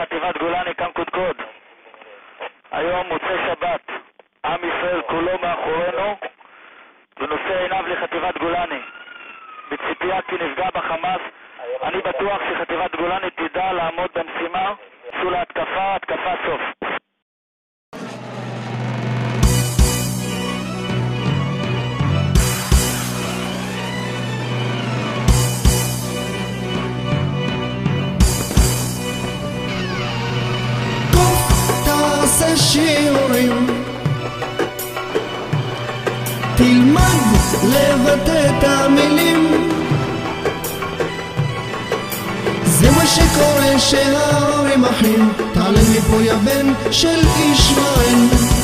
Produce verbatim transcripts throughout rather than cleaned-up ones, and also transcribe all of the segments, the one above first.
לחטיבת גולני, כאן קודקוד. היום מוצא שבת, עם ישראל כולו מאחורינו, ונושא עיניו לחטיבת גולני. בציפייה כי נפגע בחמאס, אני בטוח שחטיבת גולני תדע לעמוד במשימה, צאו להתקפה, התקפה סוף. תעשה שיעורים, תלמד לבטא את המילים. זה מה שקורה שההורים אחים. תעלה מפה יא בן של ישמעאל.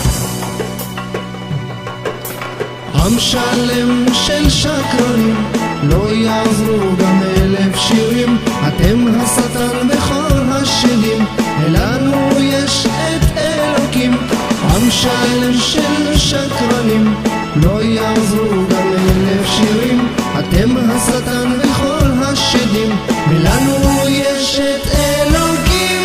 עם שלם של שקרנים, לא יעזרו גם אלף שירים. אתם השטן בכל השדים, אלנו יש את אלוקים. עם שלם של שקרנים, לא יעזרו גם אלף שירים. אתם השטן בכל השדים, ולנו יש את אלוקים.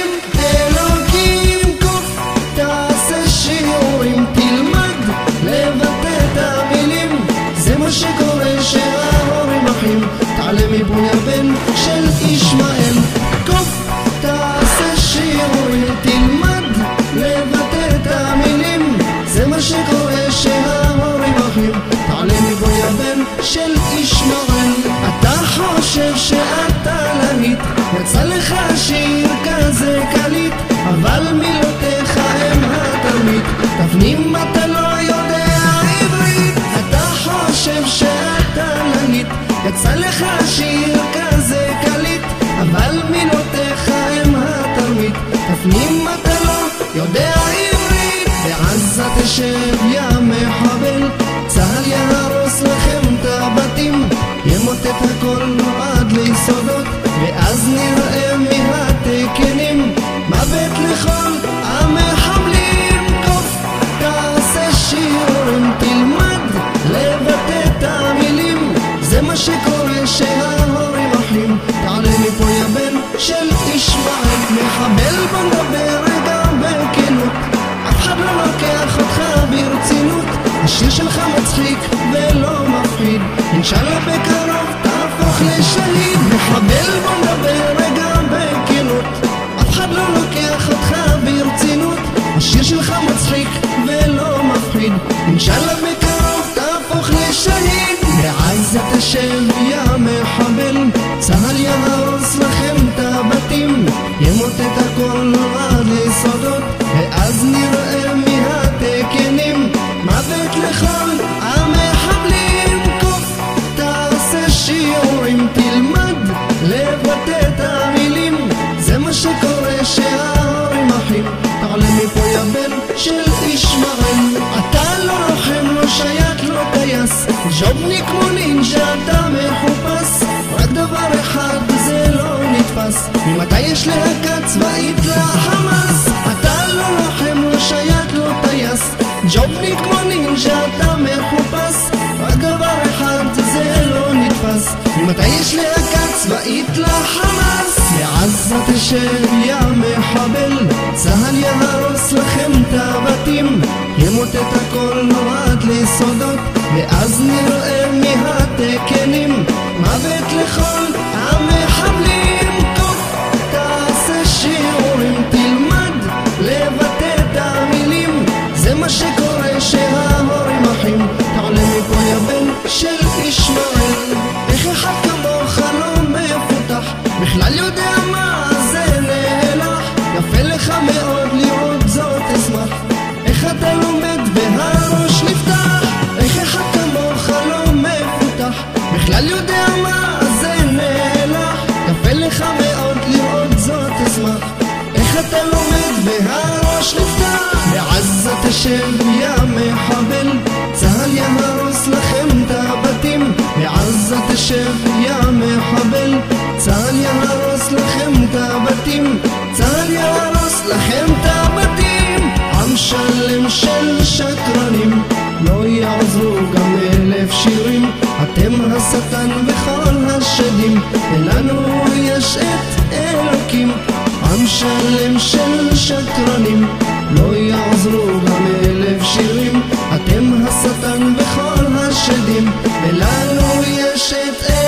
אלוקים קוף, תעשה שיעורים, תלמד לבטא את המילים. זה מה שקורה שההורים אחים. תעלה מפה יא בן של ישמעאל. קוף, תעשה שיעורים, תלמד לבטא את המילים. זה מה שקורה שההורים אחים. תעלה מפה יא בן של ישמעאל. אתה חושב שאתה להיט, יצא לך שיר כזה קליט, אבל מילותיך הם התלמיד. תפנים, אתה לא יודע עברית. אתה חושב שאתה להיט, יצא לך שיר כזה קליט, אבל מילותיך הם התלמיד. תפנים, אתה לא יודע עברית. בעזה תשב יא מחבל, צהל יהרוס לכם את הבתים, ימוטט הכל עד ליסודות, ואז נראה מהתקנים. מוות לכל המחבלים. קוף, תעשה שיעורים, תלמד לבטא את המילים. זה מה שקורה שההורים אחים. תעלה מפה יא בן של ישמעאל. מחבל, בוא נדבר רגע בכנות, אף אחד לא לוקח אותך ברצינות. השיר שלך מצחיק ולא מפחיד, אינשאללה בקרוב תהפוך לשהיד. מחבל, בוא נדבר רגע בכנות, אף אחד לא לוקח אותך ברצינות. השיר שלך מצחיק ולא מפחיד, אינשאללה בקרוב תהפוך לשהיד. בעזה תשב יא מחבל, צהל יהרוס לכם את הבתים, ימוטט הכל עד ליסודות, ואז נראה מהתקנים. מוות לכל המחבלים. קוף, תעשה שיעורים, תלמד לבטא את המילים. זה מה שקורה שההורים אחים. תעלה מפה יא בן של ישמעאל. אתה לא לוחם, לא שייט, לא טייס, ג'ובניק כמו נינג'ה, אתה מחופש. רק דבר אחד זה לא נתפס, ממתי יש להקה צבאית לחמאס? אתה לא לוחם, לא שייט, לא טייס, ג'ובניק כמו נינג'ה, אתה מחופש. רק דבר אחד זה לא נתפס, ממתי יש להקה צבאית לחמאס? בעזה תשב יא מחבל, צהל יהרוס לכם את הבתים, ימוטט הכל עד ליסודות, ואז נראה מהתקנים. מוות לכל המחבלים. קוף, תעשה שיעורים, תלמד לבטא את המילים. זה מה שקורה שההורים אחים. תעלה מפה יא בן של ישמעאל. איך אחד כמוך לא מפותח, בכלל יודע מה זה נהלך. יפה לך מאוד לראות זאת, אשמח. איך אתה לומד והראש נפתח. איך אחד כמוך לא מפותח, בכלל יודע מה זה נהלך. יפה לך מאוד לראות זאת, אשמח. איך אתה לומד והראש נפתח. בעזה תשב יא מחבל, צהל יהרוס לכם את הבתים. בעזה תשב יא מחבל, צהל יהרוס לכם את הבתים. צהל יהרוס לכם את הבתים. עם שלם של שקרנים, לא יעזרו גם אלף שירים. אתם השטן בכל השדים, ולנו יש את אלוקים. עם שלם של שקרנים, לא יעזרו גם אלף שירים. אתם השטן וכל השדים, ולנו יש את